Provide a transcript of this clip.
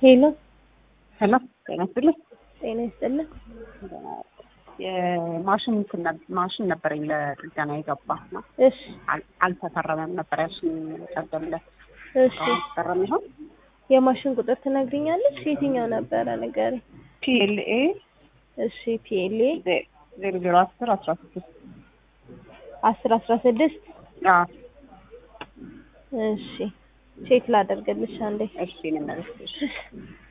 ሄሎ ሄሎ ጤና ይስጥልኝ። ጤና ይስጥልኝ። ማሽን ነበረኝ ለጥገና የገባ ነው። እሺ አልተፈረመም ነበር ያልሽኝ ቀደምለት። እሺ ተፈረመ ይሆን? የማሽን ቁጥር ትነግሪኛለሽ? የትኛው ነበረ ንገሪኝ። PLA እሺ PLA 0010 16 1016 አዎ እሺ ቼክ ላደርግልሽ አንዴ። እሺ ነበር እሺ